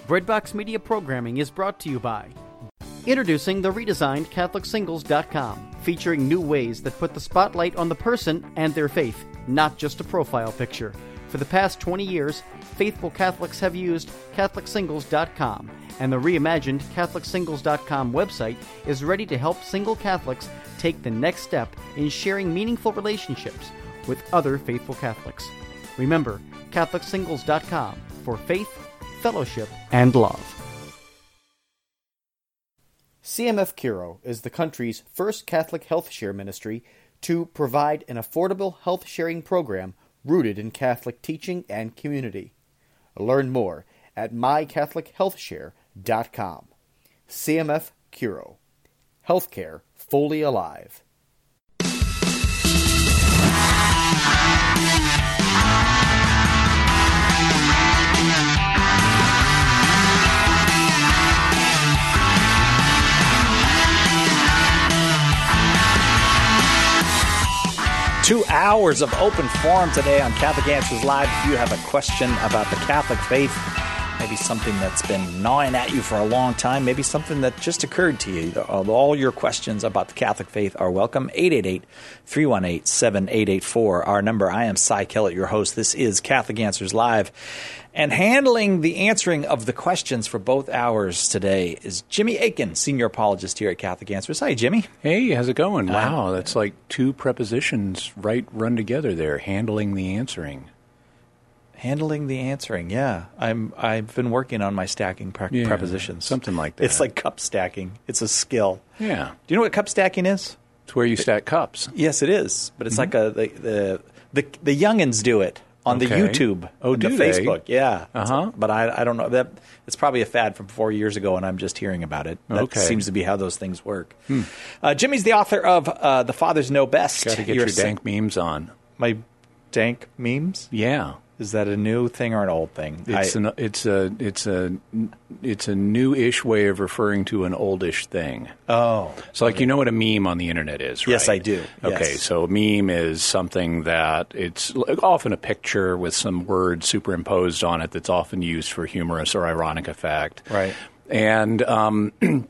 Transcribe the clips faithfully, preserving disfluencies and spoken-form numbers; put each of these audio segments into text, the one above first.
Breadbox Media programming is brought to you by introducing the redesigned Catholic Singles dot com, featuring new ways that put the spotlight on the person and their faith, not just a profile picture. For the past twenty years, faithful Catholics have used Catholic Singles dot com, and the reimagined Catholic Singles dot com website is ready to help single Catholics take the next step in sharing meaningful relationships with other faithful Catholics. Remember, Catholic Singles dot com for faith, fellowship, and love. C M F Curo is the country's first Catholic health share ministry to provide an affordable health sharing program rooted in Catholic teaching and community. Learn more at my catholic health share dot com. C M F Curo. Healthcare fully alive. Two hours of open forum today on Catholic Answers Live. If you have a question about the Catholic faith, maybe something that's been gnawing at you for a long time, maybe something that just occurred to you, all your questions about the Catholic faith are welcome. eight eight eight, three one eight, seven eight eight four, our number. I am Cy Kellett, your host. This is Catholic Answers Live. And handling the answering of the questions for both hours today is Jimmy Akin, senior apologist here at Catholic Answers. Hi, Jimmy. Hey, how's it going? Wow, that's like two prepositions right run together there, handling the answering. Handling the answering, yeah. I'm, I've been working on my stacking pre- yeah, prepositions. Something like that. It's like cup stacking. It's a skill. Yeah. Do you know what cup stacking is? It's where you stack cups. Yes, it is. But it's mm-hmm. like a the, the the the youngins do it on okay. the YouTube, oh, and do the they? Facebook. Yeah. Uh-huh. But I I don't know that it's probably a fad from four years ago, and I'm just hearing about it. That okay. seems to be how those things work. Hmm. Uh, Jimmy's the author of uh, The Fathers Know Best. Got to get You're your dank memes on. My dank memes? Yeah. Is that a new thing or an old thing? It's I, an it's a it's a it's a new-ish way of referring to an oldish thing. Oh, so like okay. you know what a meme on the internet is, right? Yes, I do. Okay, yes. so a meme is something that it's often a picture with some words superimposed on it that's often used for humorous or ironic effect. Right. And um,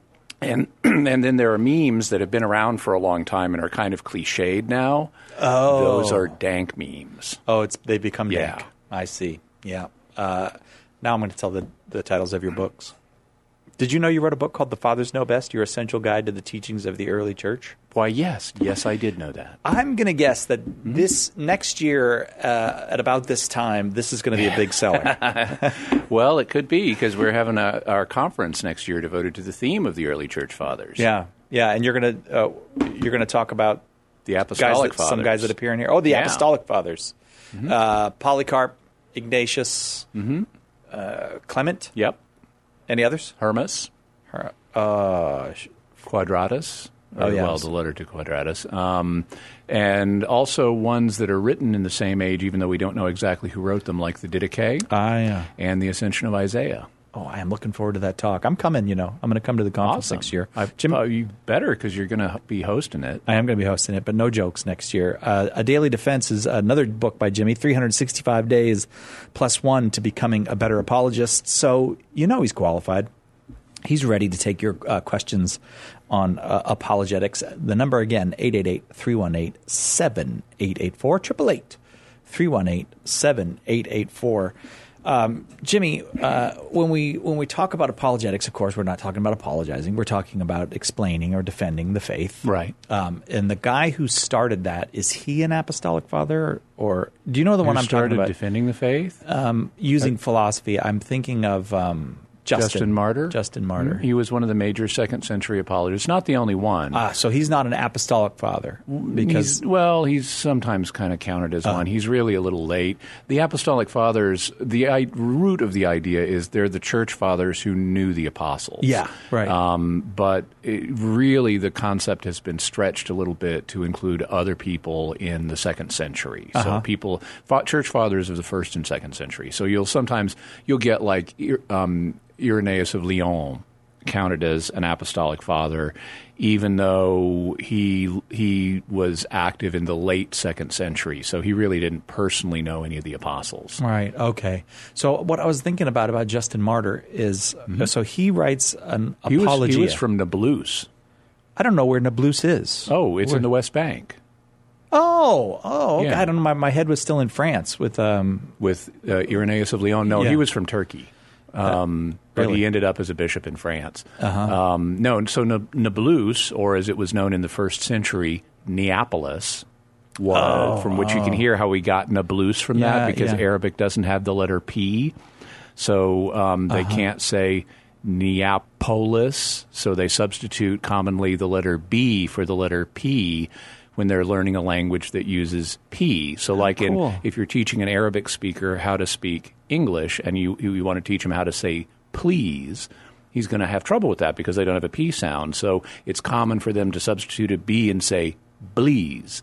and and then there are memes that have been around for a long time and are kind of cliched now. Oh, those are dank memes. Oh, it's they become yeah. dank. I see. Yeah. Uh, now I'm going to tell the, the titles of your books. Did you know you wrote a book called The Fathers Know Best, Your Essential Guide to the Teachings of the Early Church? Why, yes. Yes, I did know that. I'm going to guess that mm-hmm. this next year, uh, at about this time, this is going to be a big seller. Well, it could be because we're having a, our conference next year devoted to the theme of the early church fathers. Yeah. Yeah, and you're going to uh, you're going to talk about the apostolic guys that, fathers. some guys that appear in here. Oh, the yeah. apostolic fathers. Mm-hmm. Uh, Polycarp, Ignatius, mm-hmm. uh, Clement. Yep. Any others? Hermas. Her, uh, Quadratus. Oh, yeah. Well, the letter to Quadratus. Um, and also ones that are written in the same age, even though we don't know exactly who wrote them, like the Didache ah, yeah. and the Ascension of Isaiah. Oh, I am looking forward to that talk. I'm coming, you know. I'm going to come to the conference Awesome. next year. I've, Jim, uh, you better because you're going to be hosting it. I am going to be hosting it, but no jokes next year. Uh, A Daily Defense is another book by Jimmy, three hundred sixty-five days plus one to becoming a better apologist. So you know he's qualified. He's ready to take your uh, questions on uh, apologetics. The number again, eight eight eight, three one eight, seven eight eight four, eight eight eight, three one eight, seven eight eight four. Um, Jimmy, uh, when we when we talk about apologetics, of course, we're not talking about apologizing. We're talking about explaining or defending the faith. Right. Um, and the guy who started that, is he an apostolic father? Or, or do you know the who one I'm started talking about? defending the faith? Um, using uh, philosophy. I'm thinking of um, Justin. Justin Martyr? Justin Martyr. Mm-hmm. He was one of the major second century apologists. Not the only one. Ah, so he's not an apostolic father. Because he's, well, he's sometimes kind of counted as uh, one. He's really a little late. The apostolic fathers, the I, root of the idea is they're the church fathers who knew the apostles. Yeah, right. Um, but it, really the concept has been stretched a little bit to include other people in the second century. Uh-huh. So people, church fathers of the first and second century. So you'll sometimes, you'll get like um, Irenaeus of Lyon counted as an apostolic father, even though he he was active in the late second century. So he really didn't personally know any of the apostles. Right. Okay. So what I was thinking about about Justin Martyr is, mm-hmm. so he writes an he apologia. Was, he was from Nablus. I don't know where Nablus is. Oh, it's where? in the West Bank. Oh, oh, okay. Yeah. I don't know. My, my head was still in France with um with uh, Irenaeus of Lyon. No, yeah. he was from Turkey. Um, uh, really? But he ended up as a bishop in France. Uh-huh. Um, no, so Nablus, or as it was known in the first century, Neapolis, was, oh, from which oh. you can hear how we got Nablus from yeah, that, because yeah. Arabic doesn't have the letter P. So um, they uh-huh. can't say Neapolis, so they substitute commonly the letter B for the letter P when they're learning a language that uses P. So like oh, cool. in if you're teaching an Arabic speaker how to speak English and you, you want to teach him how to say please, he's going to have trouble with that because they don't have a P sound. So it's common for them to substitute a B and say blease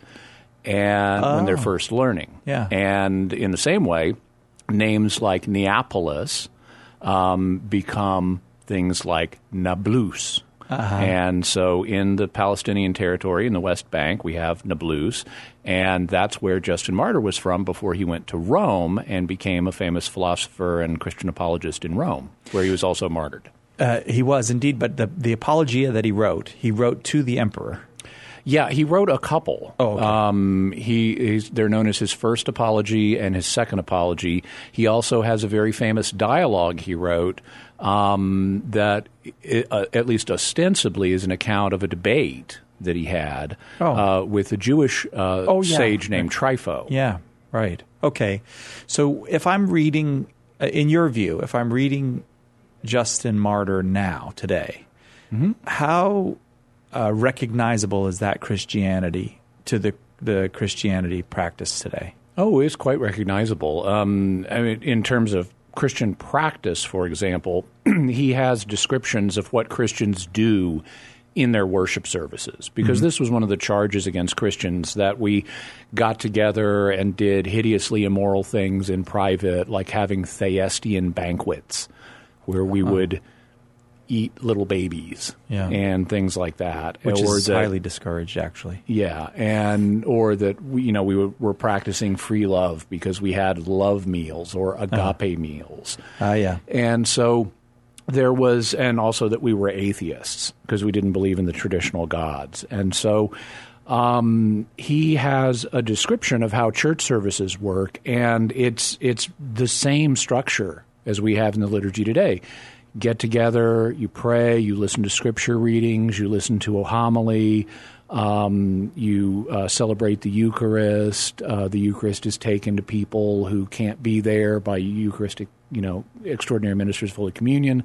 and oh. when they're first learning. Yeah. And in the same way, names like Neapolis um, become things like Nablus. Uh-huh. And so in the Palestinian territory in the West Bank, we have Nablus, and that's where Justin Martyr was from before he went to Rome and became a famous philosopher and Christian apologist in Rome, where he was also martyred. Uh, he was indeed, but the, the apologia that he wrote, he wrote to the emperor. Yeah, he wrote a couple. Oh, okay. Um, he he's, they're known as his first apology and his second apology. He also has a very famous dialogue he wrote um, that, it, uh, at least ostensibly, is an account of a debate that he had oh. uh, with a Jewish uh, oh, yeah. sage named Trypho. Yeah, right. Okay. So if I'm reading, uh, in your view, if I'm reading Justin Martyr now, today, mm-hmm. how uh, recognizable is that Christianity to the, the Christianity practice today? Oh, it's quite recognizable. Um, I mean, in terms of Christian practice, for example, he has descriptions of what Christians do in their worship services, because mm-hmm. this was one of the charges against Christians, that we got together and did hideously immoral things in private, like having Thyestian banquets where we oh. would eat little babies yeah. and things like that. Which or is that, highly discouraged, actually. Yeah, and or that we, you know, we were, were practicing free love because we had love meals or agape uh-huh. meals. Ah, uh, yeah. And so there was, and also that we were atheists because we didn't believe in the traditional gods. And so um, he has a description of how church services work, and it's it's the same structure as we have in the liturgy today. Get together, you pray, you listen to scripture readings, you listen to a homily, um, you uh, celebrate the Eucharist. Uh, the Eucharist is taken to people who can't be there by Eucharistic, you know, extraordinary ministers of Holy Communion.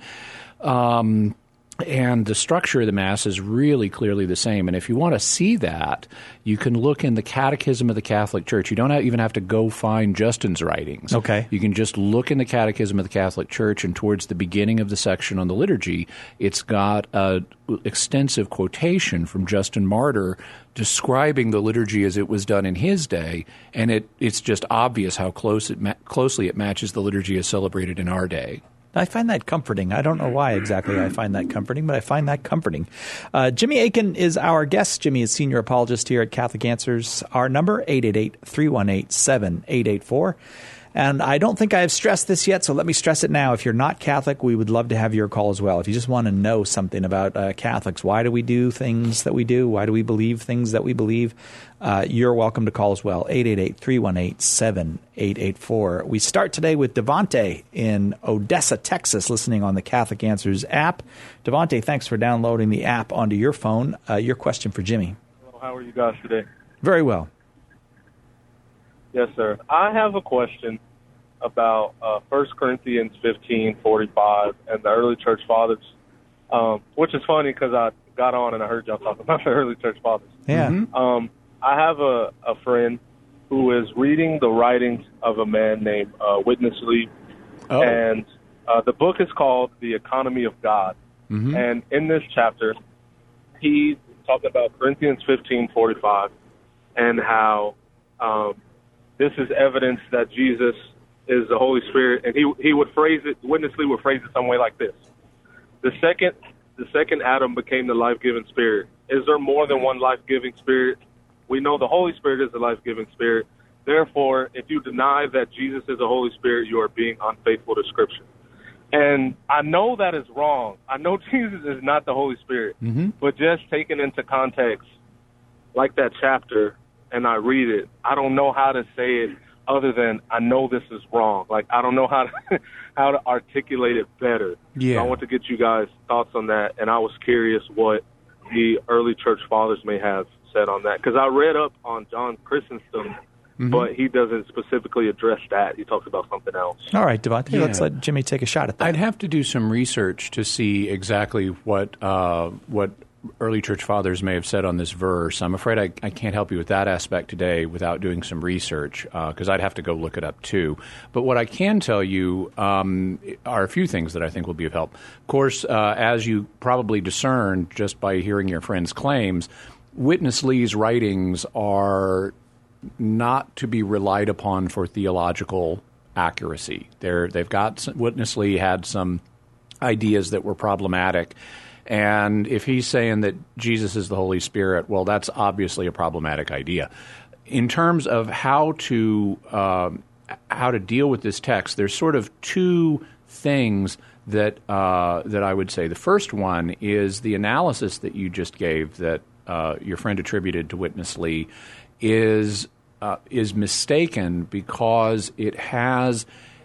Um, and the structure of the Mass is really clearly the same. And if you want to see that, you can look in the Catechism of the Catholic Church. You don't have, even have to go find Justin's writings. Okay. You can just look in the Catechism of the Catholic Church, and towards the beginning of the section on the liturgy, it's got an extensive quotation from Justin Martyr describing the liturgy as it was done in his day, and it, it's just obvious how close it ma- closely it matches the liturgy as celebrated in our day. I find that comforting. I don't know why exactly I find that comforting, but I find that comforting. Uh, Jimmy Akin is our guest. Jimmy is senior apologist here at Catholic Answers. Our number, eight eight eight, three one eight, seven eight eight four. And I don't think I have stressed this yet, so let me stress it now. If you're not Catholic, we would love to have your call as well. If you just want to know something about uh, Catholics, why do we do things that we do? Why do we believe things that we believe? Uh, you're welcome to call as well, eight eight eight, three one eight, seven eight eight four. We start today with Devante in Odessa, Texas, listening on the Catholic Answers app. Devante, thanks for downloading the app onto your phone. Uh, your question for Jimmy. Hello, how are you guys today? Very well. Yes, sir. I have a question about uh, First Corinthians fifteen forty-five and the early church fathers, um, which is funny because I got on and I heard y'all talking about the early church fathers. Yeah. Mm-hmm. Um, I have a, a friend who is reading the writings of a man named uh, Witness Lee, oh. and uh, the book is called The Economy of God. Mm-hmm. And in this chapter, he's talking about Corinthians fifteen forty-five and how um, this is evidence that Jesus is the Holy Spirit, and he he would phrase it, Witness Lee would phrase it some way like this. The second the second Adam became the life-giving spirit. Is there more than one life-giving spirit? We know the Holy Spirit is the life-giving spirit. Therefore, if you deny that Jesus is the Holy Spirit, you are being unfaithful to Scripture. And I know that is wrong. I know Jesus is not the Holy Spirit. Mm-hmm. But just taken into context, like that chapter, and I read it, I don't know how to say it other than I know this is wrong. Like, I don't know how to how to articulate it better. Yeah. So I want to get you guys' thoughts on that, and I was curious what the early church fathers may have said on that. Because I read up on John Chrysostom, mm-hmm. but he doesn't specifically address that. He talks about something else. All right, Devontae, Yeah. let's let Jimmy take a shot at that. I'd have to do some research to see exactly what uh, what early church fathers may have said on this verse. I'm afraid I, I can't help you with that aspect today without doing some research, because uh, I'd have to go look it up too. But what I can tell you um, are a few things that I think will be of help. Of course, uh, as you probably discerned just by hearing your friend's claims, Witness Lee's writings are not to be relied upon for theological accuracy. They're, they've got some, Witness Lee had some ideas that were problematic. And if he's saying that Jesus is the Holy Spirit, well, that's obviously a problematic idea. In terms of how to um, how to deal with this text, there's sort of two things that uh, that I would say. The first one is the analysis that you just gave that uh, your friend attributed to Witness Lee is uh, is mistaken because it has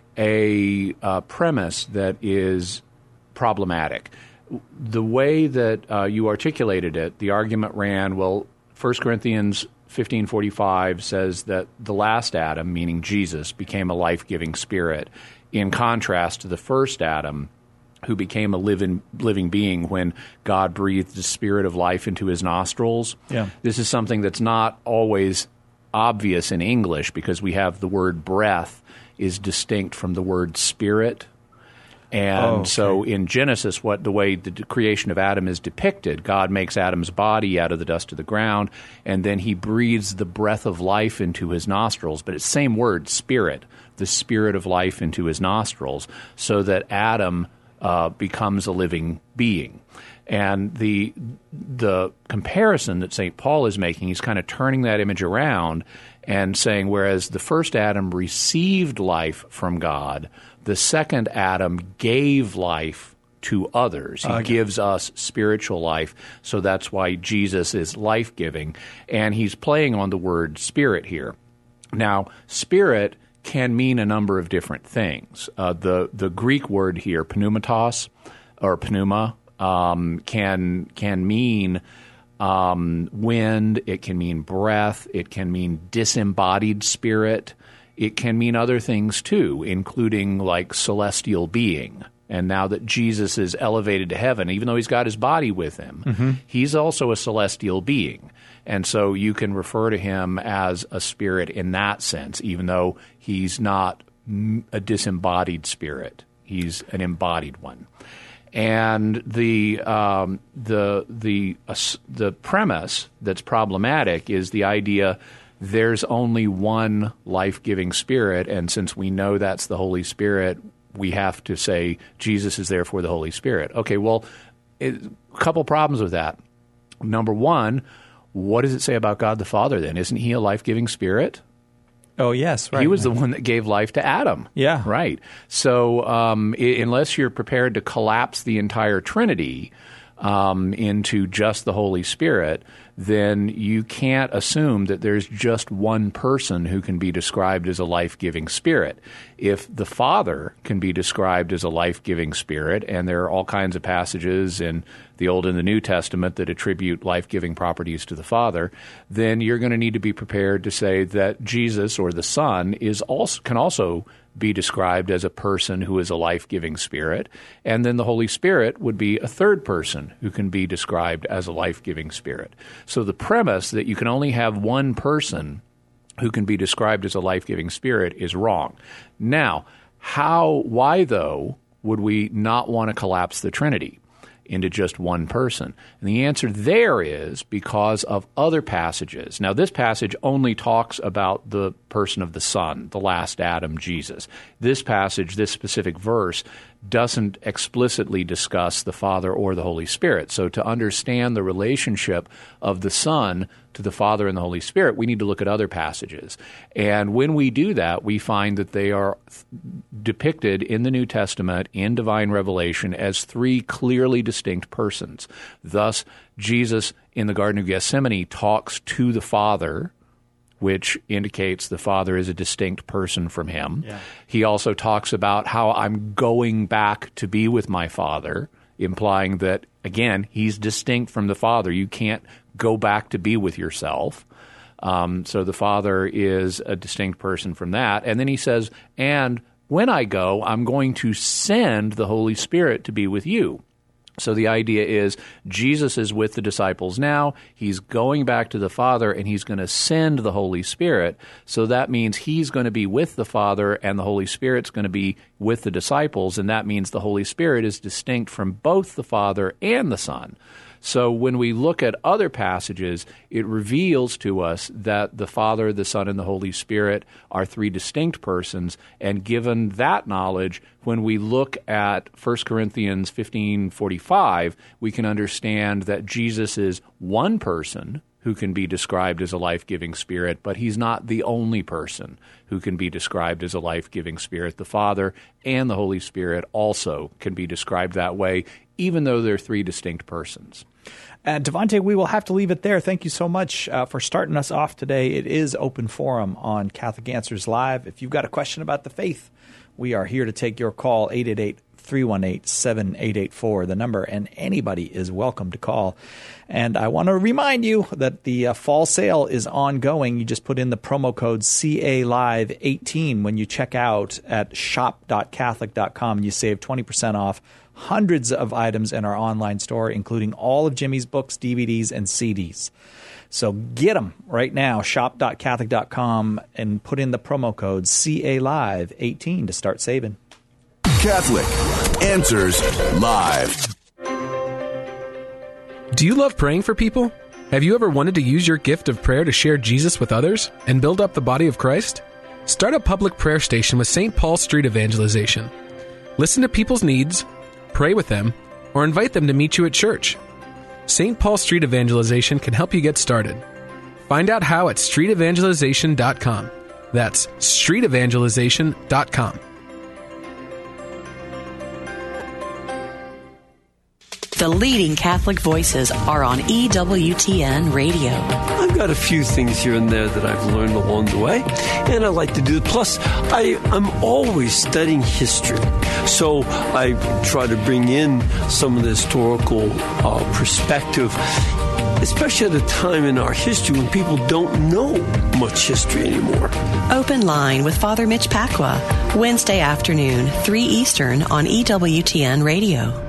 a uh, premise that is problematic. The way that uh, you articulated it, the argument ran, well, First Corinthians fifteen forty-five says that the last Adam, meaning Jesus, became a life-giving spirit, in contrast to the first Adam, who became a living, living being when God breathed the spirit of life into his nostrils. Yeah. This is something that's not always obvious in English because we have the word breath is distinct from the word spirit. And oh, okay. so in Genesis, what the way the creation of Adam is depicted, God makes Adam's body out of the dust of the ground, and then he breathes the breath of life into his nostrils. But it's the same word, spirit, the spirit of life into his nostrils, so that Adam uh, becomes a living being. And the the comparison that Saint Paul is making, he's kind of turning that image around and saying, whereas the first Adam received life from God, the second Adam gave life to others. He okay. gives us spiritual life, so that's why Jesus is life-giving. And he's playing on the word spirit here. Now, spirit can mean a number of different things. Uh, the, the Greek word here, pneumatos, or pneuma, um, can, can mean um, wind, it can mean breath, it can mean disembodied spirit. It can mean other things too, including like celestial being. And now that Jesus is elevated to heaven, even though he's got his body with him, mm-hmm. he's also a celestial being. And so you can refer to him as a spirit in that sense, even though he's not a disembodied spirit. He's an embodied one. And the um, the the uh, the premise that's problematic is the idea there's only one life-giving spirit, and since we know that's the Holy Spirit, we have to say Jesus is therefore the Holy Spirit. Okay, well, it, a couple problems with that. Number one, what does it say about God the Father then? Isn't he a life-giving spirit? Oh, yes, right. He was the one that gave life to Adam. Yeah. Right. So um, I- unless you're prepared to collapse the entire Trinity um, into just the Holy Spirit, then you can't assume that there's just one person who can be described as a life-giving spirit. If the Father can be described as a life-giving spirit, and there are all kinds of passages in the Old and the New Testament that attribute life-giving properties to the Father, then you're going to need to be prepared to say that Jesus or the Son is also can also be described as a person who is a life-giving spirit, and then the Holy Spirit would be a third person who can be described as a life-giving spirit. So the premise that you can only have one person who can be described as a life-giving spirit is wrong. Now, how, why, though, would we not want to collapse the Trinity into just one person? And the answer there is because of other passages. Now, this passage only talks about the person of the Son, the last Adam, Jesus. This passage, this specific verse, doesn't explicitly discuss the Father or the Holy Spirit. So to understand the relationship of the Son to the Father and the Holy Spirit, we need to look at other passages. And when we do that, we find that they are depicted in the New Testament, in divine revelation, as three clearly distinct persons. Thus, Jesus in the Garden of Gethsemane talks to the Father, which indicates the Father is a distinct person from him. Yeah. He also talks about how I'm going back to be with my Father, implying that, again, he's distinct from the Father. You can't go back to be with yourself. Um, so the Father is a distinct person from that. And then he says, and when I go, I'm going to send the Holy Spirit to be with you. So the idea is Jesus is with the disciples now. He's going back to the Father, and he's going to send the Holy Spirit. So that means he's going to be with the Father, and the Holy Spirit's going to be with the disciples, and that means the Holy Spirit is distinct from both the Father and the Son. So when we look at other passages, it reveals to us that the Father, the Son, and the Holy Spirit are three distinct persons. And given that knowledge, when we look at First Corinthians fifteen forty-five, we can understand that Jesus is one person who can be described as a life-giving spirit, but he's not the only person who can be described as a life-giving spirit. The Father and the Holy Spirit also can be described that way, even though they're three distinct persons. Uh, Devontae, we will have to leave it there. Thank you so much uh, for starting us off today. It is Open Forum on Catholic Answers Live. If you've got a question about the faith, we are here to take your call, eight eight eight, three one eight, seven eight eight four, the number, and anybody is welcome to call. And I want to remind you that the uh, fall sale is ongoing. You just put in the promo code C A Live eighteen when you check out at shop dot catholic dot com, and you save twenty percent off hundreds of items in our online store, including all of Jimmy's books, D V Ds, and C Ds. So get them right now, shop dot catholic dot com, and put in the promo code C A Live eighteen to start saving. Catholic Answers Live. Do you love praying for people? Have you ever wanted to use your gift of prayer to share Jesus with others and build up the body of Christ? Start a public prayer station with Saint Paul Street Evangelization. Listen to people's needs, pray with them, or invite them to meet you at church. Saint Paul Street Evangelization can help you get started. Find out how at street evangelization dot com. That's street evangelization dot com. The leading Catholic voices are on E W T N Radio. I've got a few things here and there that I've learned along the way, and I like to do it. Plus, I, I'm always studying history, so I try to bring in some of the historical uh, perspective, especially at a time in our history when people don't know much history anymore. Open Line with Father Mitch Pacwa, Wednesday afternoon, three Eastern on E W T N Radio.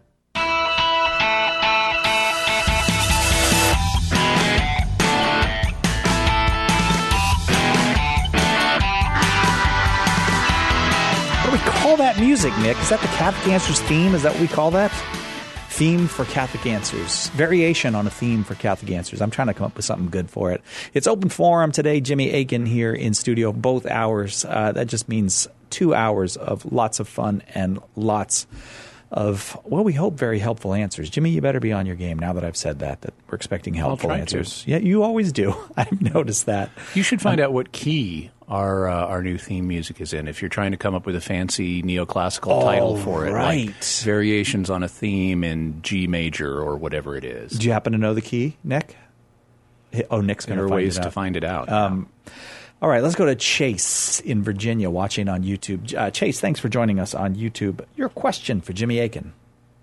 That music, Nick, is that the Catholic Answers theme? Is that what we call that? Theme for Catholic Answers. Variation on a theme for Catholic Answers. I'm trying to come up with something good for it. It's Open Forum today. Jimmy Akin here in studio, both hours. Uh, that just means two hours of lots of fun and lots of, well, we hope very helpful answers. Jimmy, you better be on your game now that I've said that, that we're expecting helpful answers. To. Yeah, you always do. I've noticed that. You should find um, out what key our uh, our new theme music is in. If you're trying to come up with a fancy neoclassical oh, title for it, right. like variations on a theme in G major or whatever it is. Do you happen to know the key, Nick? Oh, Nick's going to find ways it out. to find it out. Um, all right, let's go to Chase in Virginia watching on YouTube. Uh, Chase, thanks for joining us on YouTube. Your question for Jimmy Akin.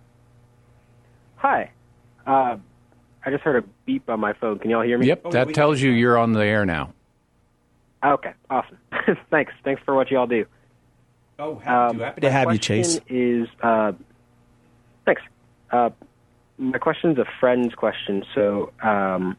Hi. Uh, I just heard a beep on my phone. Can y'all hear me? Yep, oh, that tells you you're on the air now. Okay, awesome. Thanks. Thanks for what y'all do. Oh, happy, um, happy to have you, Chase. Is, uh, thanks. Uh, my question's a friend's question. So um,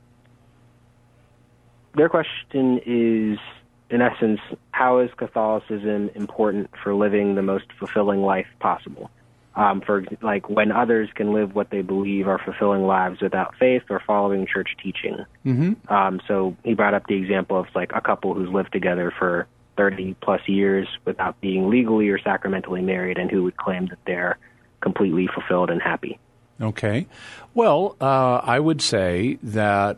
their question is, in essence, how is Catholicism important for living the most fulfilling life possible? Um, for like when others can live what they believe are fulfilling lives without faith or following church teaching. Mm-hmm. Um, so he brought up the example of like a couple who's lived together for thirty plus years without being legally or sacramentally married and who would claim that they're completely fulfilled and happy. Okay. Well, uh, I would say that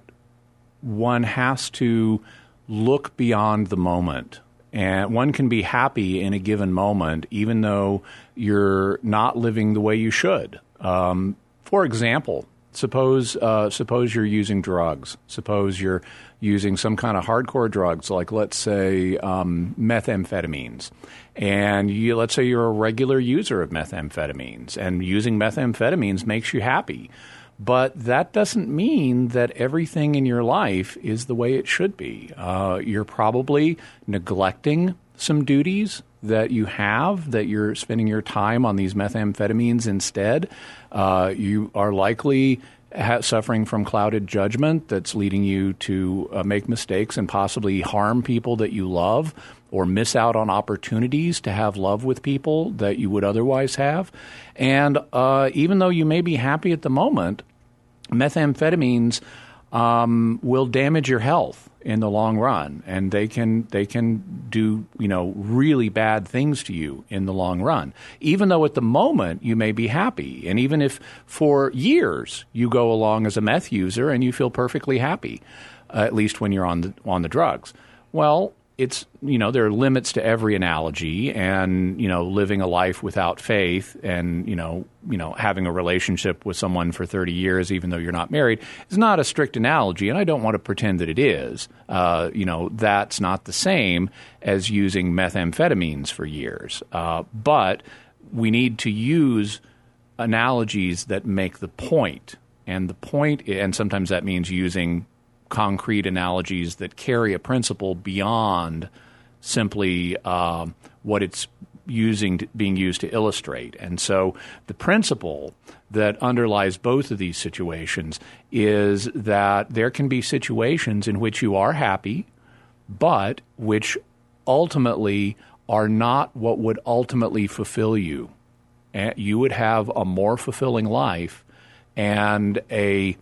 one has to look beyond the moment. And one can be happy in a given moment, even though you're not living the way you should. Um, for example, suppose uh, suppose you're using drugs. Suppose you're using some kind of hardcore drugs, like let's say um, methamphetamines. And you, let's say you're a regular user of methamphetamines, and using methamphetamines makes you happy. But that doesn't mean that everything in your life is the way it should be. Uh, you're probably neglecting some duties that you have, that you're spending your time on these methamphetamines instead. Uh, you are likely ha- suffering from clouded judgment that's leading you to uh, make mistakes and possibly harm people that you love, or miss out on opportunities to have love with people that you would otherwise have. And uh, even though you may be happy at the moment, methamphetamines um, will damage your health in the long run, and they can they can do you know really bad things to you in the long run. Even though at the moment you may be happy, and even if for years you go along as a meth user and you feel perfectly happy, uh, at least when you're on the on the drugs. Well, it's, you know, there are limits to every analogy, and, you know, living a life without faith and, you know, you know, having a relationship with someone for thirty years, even though you're not married, is not a strict analogy. And I don't want to pretend that it is. Uh, you know, that's not the same as using methamphetamines for years. Uh, but we need to use analogies that make the point. And the point, and sometimes that means using concrete analogies that carry a principle beyond simply um, what it's using to, being used to illustrate. And so the principle that underlies both of these situations is that there can be situations in which you are happy, but which ultimately are not what would ultimately fulfill you. And you would have a more fulfilling life and a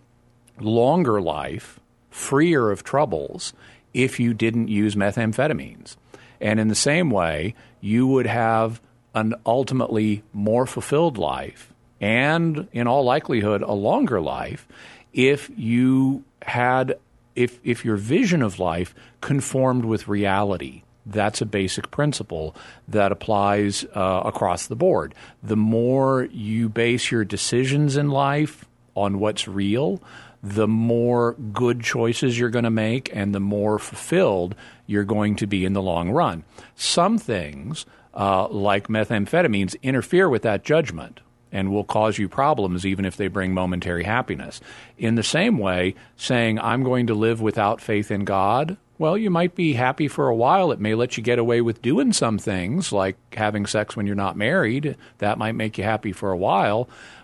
longer life, freer of troubles, if you didn't use methamphetamines. And in the same way, you would have an ultimately more fulfilled life and, in all likelihood, a longer life if you had, if if your vision of life conformed with reality. That's a basic principle that applies uh, across the board. The more you base your decisions in life on what's real, the more good choices you're going to make and the more fulfilled you're going to be in the long run. Some things, uh, like methamphetamines, interfere with that judgment and will cause you problems even if they bring momentary happiness. In the same way, saying, I'm going to live without faith in God, well, you might be happy for a while. It may let you get away with doing some things, like having sex when you're not married. That might make you happy for a while.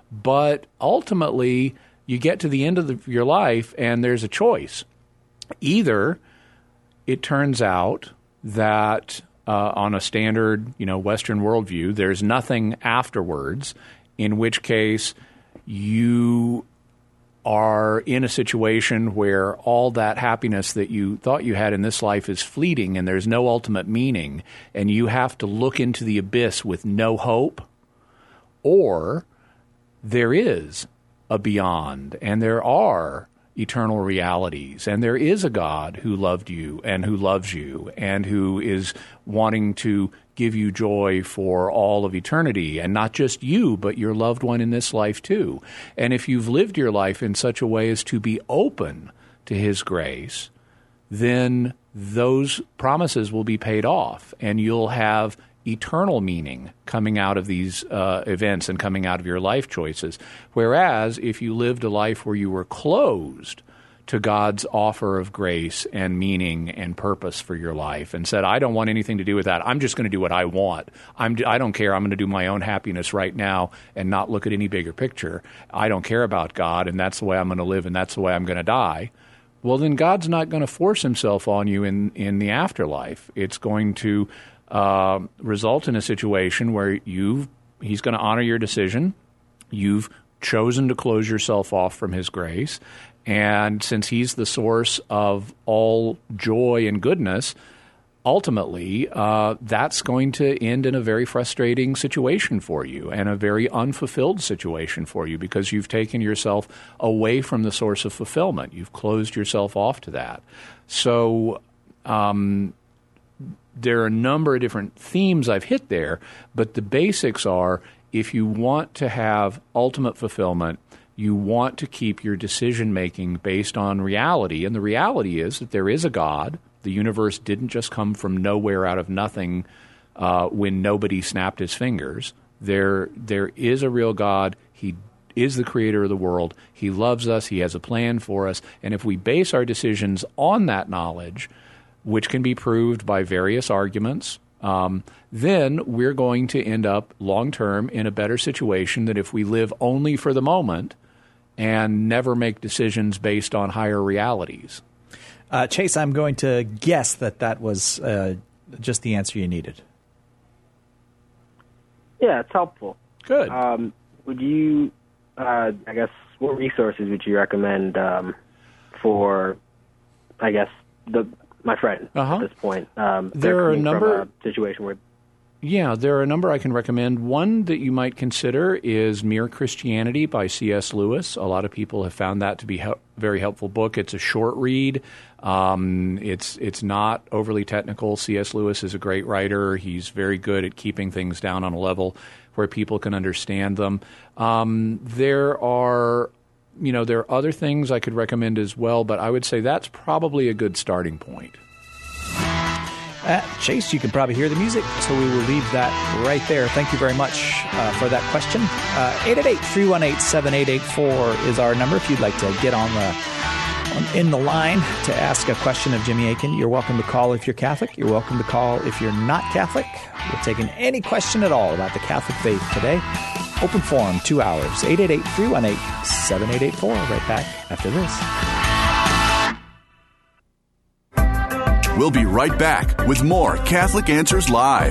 But ultimately, you get to the end of the, your life, and there's a choice. Either it turns out that uh, on a standard, you know, Western worldview, there's nothing afterwards, in which case you are in a situation where all that happiness that you thought you had in this life is fleeting and there's no ultimate meaning, and you have to look into the abyss with no hope, or there is a beyond, and there are eternal realities, and there is a God who loved you and who loves you and who is wanting to give you joy for all of eternity, and not just you, but your loved one in this life too. And if you've lived your life in such a way as to be open to His grace, then those promises will be paid off, and you'll have eternal meaning coming out of these uh, events and coming out of your life choices. Whereas if you lived a life where you were closed to God's offer of grace and meaning and purpose for your life and said, I don't want anything to do with that. I'm just going to do what I want. I'm, I don't care. I'm going to do my own happiness right now and not look at any bigger picture. I don't care about God, and that's the way I'm going to live, and that's the way I'm going to die. Well, then God's not going to force Himself on you in, in the afterlife. It's going to Uh, result in a situation where you've, He's going to honor your decision. You've chosen to close yourself off from His grace. And since He's the source of all joy and goodness, ultimately, uh, that's going to end in a very frustrating situation for you and a very unfulfilled situation for you because you've taken yourself away from the source of fulfillment. You've closed yourself off to that. So um, there are a number of different themes I've hit there, but the basics are if you want to have ultimate fulfillment, you want to keep your decision-making based on reality, and the reality is that there is a God. The universe didn't just come from nowhere out of nothing uh, when nobody snapped his fingers. There, there is a real God. He is the creator of the world. He loves us. He has a plan for us. And if we base our decisions on that knowledge, which can be proved by various arguments, um, then we're going to end up long-term in a better situation than if we live only for the moment and never make decisions based on higher realities. Uh, Chase, I'm going to guess that that was uh, just the answer you needed. Yeah, it's helpful. Good. Um, would you, uh, I guess, what resources would you recommend um, for, I guess, the my friend uh-huh. at this point? Um, there are a number from a situation where. Yeah, there are a number I can recommend. One that you might consider is Mere Christianity by C S Lewis. A lot of people have found that to be a very helpful book. It's a short read. Um, it's it's not overly technical. C S Lewis is a great writer. He's very good at keeping things down on a level where people can understand them. Um, there are, you know, there are other things I could recommend as well, but I would say that's probably a good starting point. Uh, Chase, you can probably hear the music, so we will leave that right there. Thank you very much uh, for that question. Uh, eight eight eight, three one eight, seven eight eight four is our number. If you'd like to get on the on, in the line to ask a question of Jimmy Akin, you're welcome to call if you're Catholic. You're welcome to call if you're not Catholic. We're taking any question at all about the Catholic faith today. Open forum, two hours. eight eight eight, three one eight, seven eight eight four. Right back after this. We'll be right back with more Catholic Answers Live.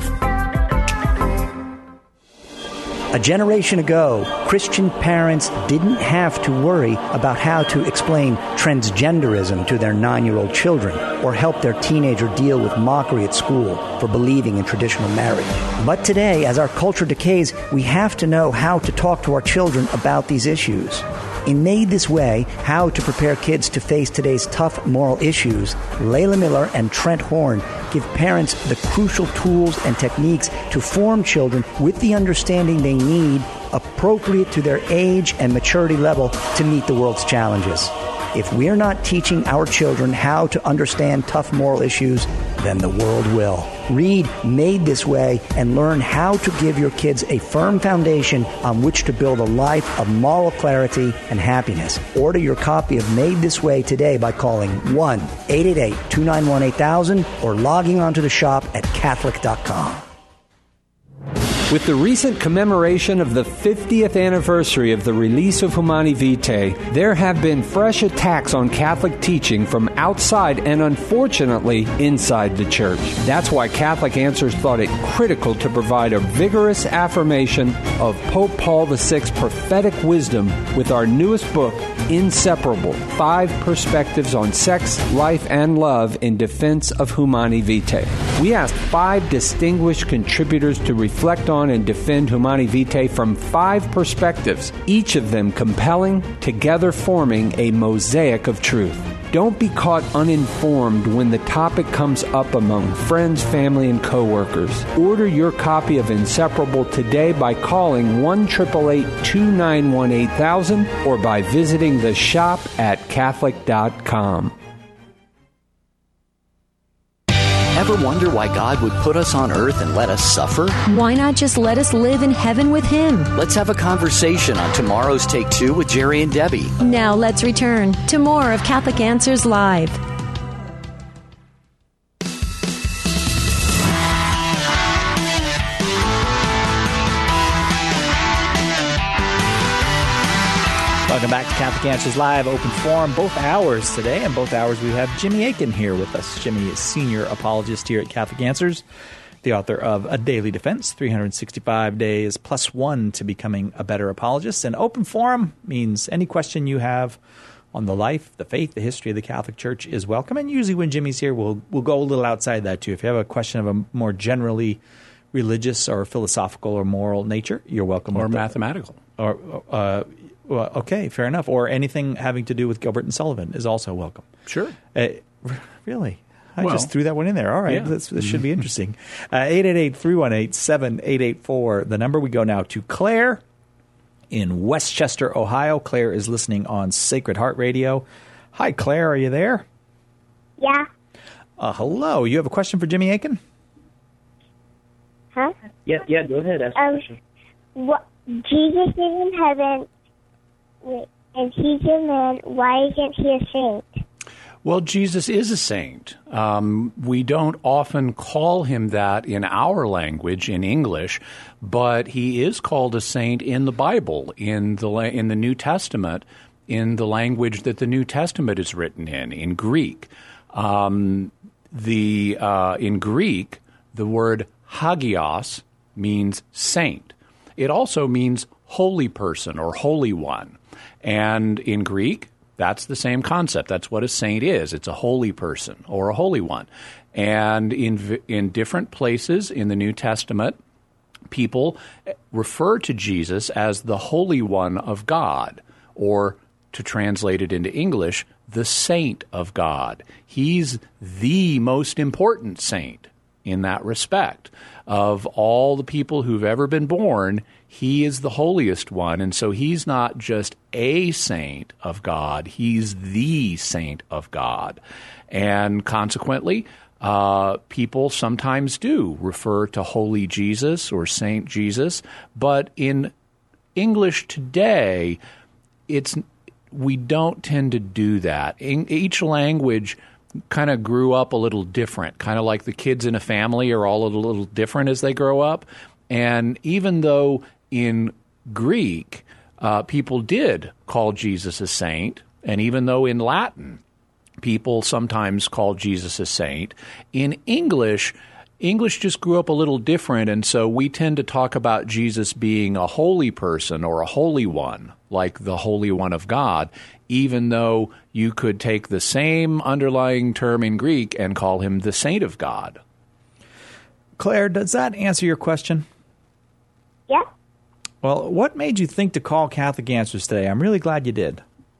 A generation ago, Christian parents didn't have to worry about how to explain transgenderism to their nine-year-old children or help their teenager deal with mockery at school for believing in traditional marriage. But today, as our culture decays, we have to know how to talk to our children about these issues. In Made This Way, How to Prepare Kids to Face Today's Tough Moral Issues, Layla Miller and Trent Horn give parents the crucial tools and techniques to form children with the understanding they need, appropriate to their age and maturity level to meet the world's challenges. If we're not teaching our children how to understand tough moral issues, then the world will. Read Made This Way and learn how to give your kids a firm foundation on which to build a life of moral clarity and happiness. Order your copy of Made This Way today by calling one eight eight eight, two nine one, eight thousand or logging onto the shop at Catholic dot com. With the recent commemoration of the fiftieth anniversary of the release of Humani Vitae, there have been fresh attacks on Catholic teaching from outside and, unfortunately, inside the Church. That's why Catholic Answers thought it critical to provide a vigorous affirmation of Pope Paul the Sixth's prophetic wisdom with our newest book, Inseparable, Five Perspectives on Sex, Life, and Love in Defense of Humani Vitae. We asked five distinguished contributors to reflect on and defend Humani Vitae from five perspectives, each of them compelling, together forming a mosaic of truth. Don't be caught uninformed when the topic comes up among friends, family, and coworkers. Order your copy of Inseparable today by calling one eight eight eight, two nine one, eight thousand or by visiting the shop at Catholic dot com. Ever wonder why God would put us on earth and let us suffer? Why not just let us live in heaven with Him? Let's have a conversation on tomorrow's Take Two with Jerry and Debbie. Now let's return to more of Catholic Answers Live. Welcome back to Catholic Answers Live, open forum, both hours today. And both hours we have Jimmy Akin here with us. Jimmy is senior apologist here at Catholic Answers, the author of A Daily Defense, three hundred sixty-five days plus one to becoming a better apologist. And open forum means any question you have on the life, the faith, the history of the Catholic Church is welcome. And usually when Jimmy's here, we'll we'll go a little outside that too. If you have a question of a more generally religious or philosophical or moral nature, you're welcome. Or mathematical. Or uh, well, okay, fair enough. Or anything having to do with Gilbert and Sullivan is also welcome. Sure. Uh, really? I well, just threw that one in there. All right. Yeah. This, this should be interesting. Uh, eight eight eight, three one eight, seven eight eight four, the number. We go now to Claire in Westchester, Ohio. Claire is listening on Sacred Heart Radio. Hi, Claire. Are you there? Yeah. Uh, hello. You have a question for Jimmy Akin? Huh? Yeah, yeah, go ahead. Ask um, the question. What, Jesus is in heaven, and he's a man. Why isn't he a saint? Well, Jesus is a saint. Um, we don't often call him that in our language, in English, but he is called a saint in the Bible, in the in the New Testament, in the language that the New Testament is written in, in Greek. Um, the uh, in Greek, the word hagios means saint. It also means holy person or holy one. And in Greek, that's the same concept. That's what a saint is. It's a holy person or a holy one. And in in different places in the New Testament, people refer to Jesus as the Holy One of God, or to translate it into English, the Saint of God. He's the most important saint in that respect. Of all the people who've ever been born, he is the holiest one, and so he's not just a saint of God, he's the saint of God. And consequently, uh, people sometimes do refer to Holy Jesus or Saint Jesus, but in English today, it's we don't tend to do that. In, each language kind of grew up a little different, kind of like the kids in a family are all a little different as they grow up. And even though in Greek, uh, people did call Jesus a saint, and even though in Latin, people sometimes call Jesus a saint, in English, English just grew up a little different, and so we tend to talk about Jesus being a holy person or a holy one, like the Holy One of God, even though you could take the same underlying term in Greek and call him the Saint of God. Claire, does that answer your question? Yeah. Well, what made you think to call Catholic Answers today? I'm really glad you did.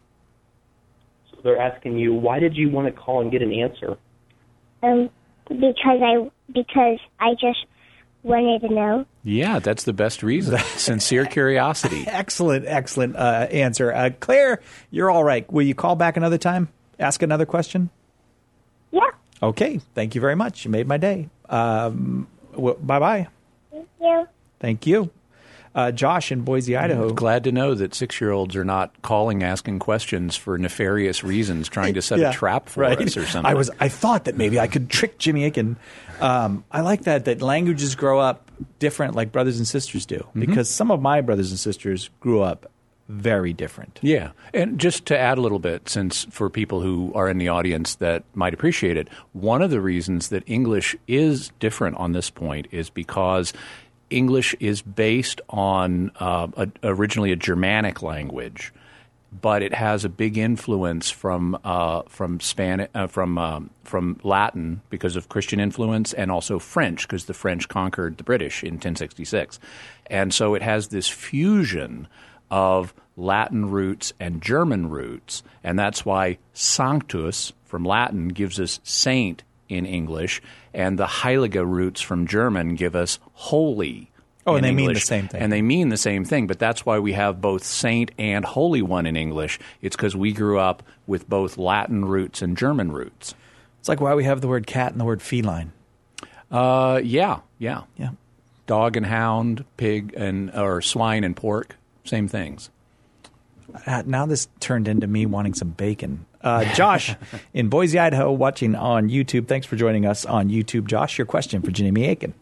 So they're asking you, why did you want to call and get an answer? Um, because I because I just wanted to know. Yeah, that's the best reason. Sincere curiosity. Excellent, excellent uh, answer. Uh, Claire, you're all right. Will you call back another time? Ask another question? Yeah. Okay. Thank you very much. You made my day. Um, well, bye-bye. Thank you. Thank you. Uh, Josh in Boise, Idaho. Glad to know that six-year-olds are not calling, asking questions for nefarious reasons, trying to set yeah, a trap for right. us or something. I was. I thought that maybe I could trick Jimmy Akin. Um, I like that, that languages grow up different like brothers and sisters do, Mm-hmm. because some of my brothers and sisters grew up very different. Yeah. And just to add a little bit, since for people who are in the audience that might appreciate it, one of the reasons that English is different on this point is because English is based on uh, a, originally a Germanic language, but it has a big influence from uh, from Spanish, uh, from um, from Latin because of Christian influence, and also French because the French conquered the British in ten sixty-six, and so it has this fusion of Latin roots and German roots, and that's why Sanctus from Latin gives us saint in English, and the Heilige roots from German give us holy. Oh, and they English. mean the same thing. And they mean the same thing, but that's why we have both saint and holy one in English. It's because we grew up with both Latin roots and German roots. It's like why we have the word cat and the word feline. Uh, yeah, yeah. Yeah. Dog and hound, pig and or swine and pork, same things. Uh, now this turned into me wanting some bacon. Uh, Josh in Boise, Idaho, watching on YouTube. Thanks for joining us on YouTube. Josh, your question for Jimmy Akin.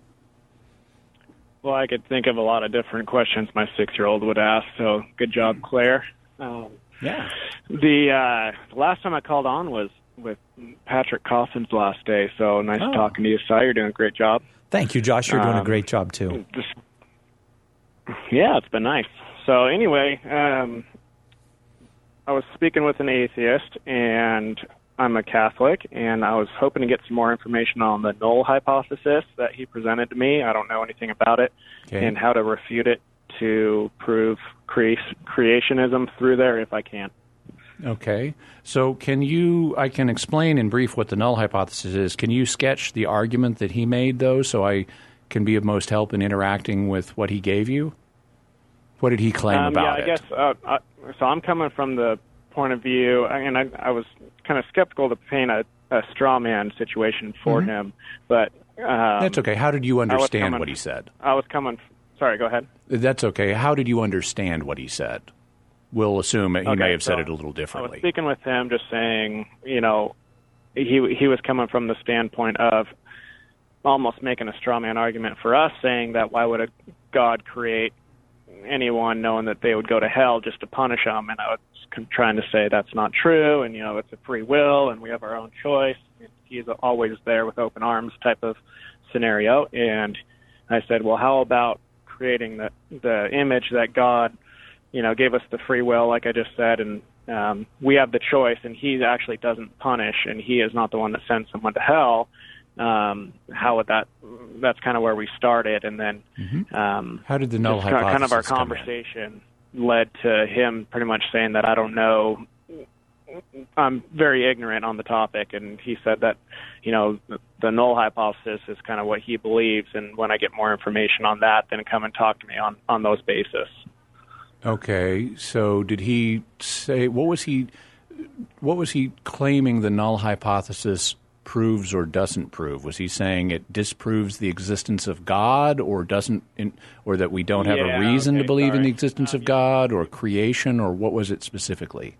Well, I could think of a lot of different questions my six-year-old would ask, so good job, Claire. Um, yeah. The uh, last time I called on was with Patrick Cawson's last day, so nice oh. talking to you, Si. You're doing a great job. Thank you, Josh. You're doing um, a great job, too. This, yeah, it's been nice. So anyway, um, I was speaking with an atheist, and I'm a Catholic, and I was hoping to get some more information on the null hypothesis that he presented to me. I don't know anything about it, Okay. and how to refute it to prove cre- creationism through there if I can. Okay. So can you, I can explain in brief what the null hypothesis is. Can you sketch the argument that he made, though, so I can be of most help in interacting with what he gave you? What did he claim um, about yeah, I it? guess, uh, I, so I'm coming from the point of view, and I, I was kind of skeptical to paint a, a straw man situation for Mhm. him, but... Um, That's okay. How did you I was understand coming- what he said? I was coming... Sorry, go ahead. That's okay. How did you understand what he said? We'll assume he Okay, may have said so it a little I was differently. speaking with him, just saying, you know, he he was coming from the standpoint of almost making a straw man argument for us, saying that why would a God create anyone knowing that they would go to hell just to punish them? And I was con- trying to say that's not true, and, you know, it's a free will, and we have our own choice. He's always there with open arms type of scenario. And I said, well, how about creating the the image that God, you know, gave us the free will, like I just said, and um, we have the choice, and he actually doesn't punish, and he is not the one that sends someone to hell. Um, how would that, that's kind of where we started, and then Mm-hmm. um, How did the null just kind- kind of our hypothesis come in? conversation led to him pretty much saying that I don't know, I'm very ignorant on the topic, and he said that, you know, the, the null hypothesis is kind of what he believes, and when I get more information on that, then come and talk to me on, on those basis. Okay, so did he say, what was he, what was he claiming the null hypothesis proves or doesn't prove? Was he saying it disproves the existence of God, or doesn't, in, or that we don't have Yeah, a reason to okay, believe in sorry. the existence of God, or creation, or what was it specifically?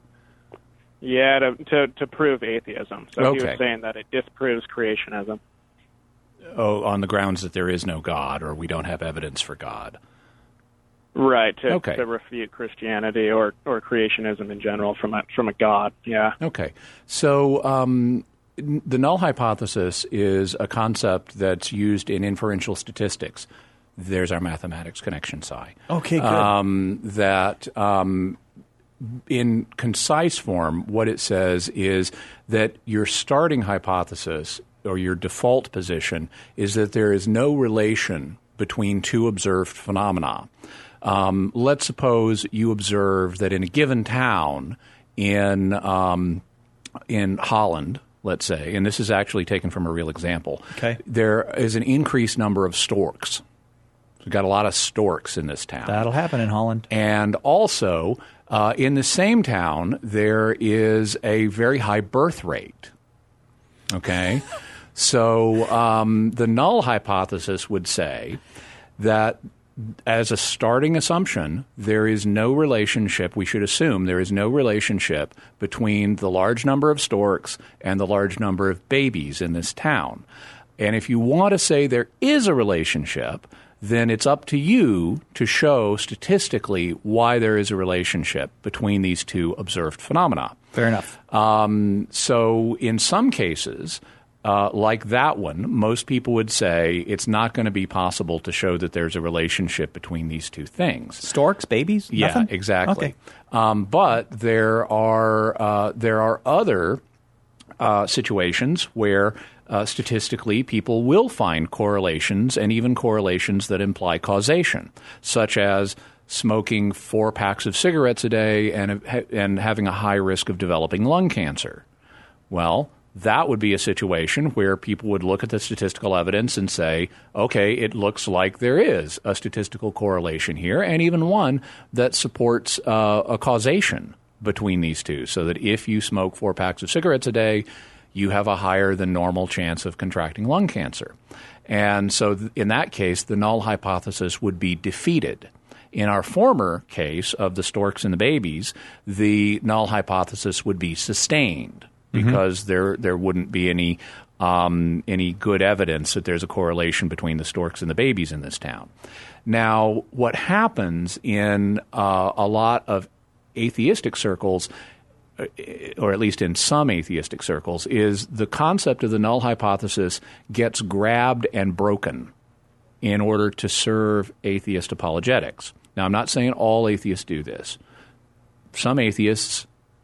Yeah, to to, to prove atheism. So he Okay. was saying that it disproves creationism. Oh, on the grounds that there is no God, or we don't have evidence for God. Right, to, Okay. to refute Christianity or, or creationism in general from a, from a God, yeah. Okay. So um, n- the null hypothesis is a concept that's used in inferential statistics. There's our mathematics connection, Si. Okay, good. Um, that um, in concise form, what it says is that your starting hypothesis or your default position is that there is no relation between two observed phenomena. Um, let's suppose you observe that in a given town in um, in Holland, let's say, and this is actually taken from a real example, Okay. there is an increased number of storks. We've got a lot of storks in this town. That'll happen in Holland. And also, uh, in the same town, there is a very high birth rate. Okay? So um, the null hypothesis would say that as a starting assumption, there is no relationship, we should assume there is no relationship between the large number of storks and the large number of babies in this town. And if you want to say there is a relationship, then it's up to you to show statistically why there is a relationship between these two observed phenomena. Fair enough. Um, so in some cases, uh, like that one, most people would say it's not going to be possible to show that there's a relationship between these two things. Storks, babies, Yeah, nothing? exactly. Okay. Um, but there are uh, there are other uh, situations where uh, statistically people will find correlations, and even correlations that imply causation, such as smoking four packs of cigarettes a day and and having a high risk of developing lung cancer. Well, that would be a situation where people would look at the statistical evidence and say, okay, it looks like there is a statistical correlation here, and even one that supports uh, a causation between these two, so that if you smoke four packs of cigarettes a day, you have a higher than normal chance of contracting lung cancer. And so th- in that case, the null hypothesis would be defeated. In our former case of the storks and the babies, the null hypothesis would be sustained, because there there wouldn't be any um, any good evidence that there's a correlation between the storks and the babies in this town. Now, what happens in uh, a lot of atheistic circles, or at least in some atheistic circles, is the concept of the null hypothesis gets grabbed and broken in order to serve atheist apologetics. Now, I'm not saying all atheists do this. Some atheists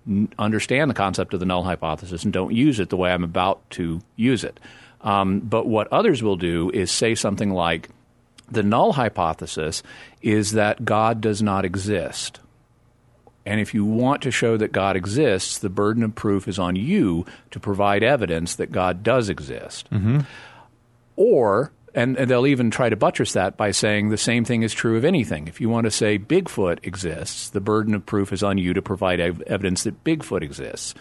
n- understand the concept of the null hypothesis and don't use it the way I'm about to use it. Um, but what others will do is say something like, the null hypothesis is that God does not exist. And if you want to show that God exists, the burden of proof is on you to provide evidence that God does exist. Mm-hmm. Or, and, and they'll even try to buttress that by saying the same thing is true of anything. If you want to say Bigfoot exists, the burden of proof is on you to provide ev- evidence that Bigfoot exists,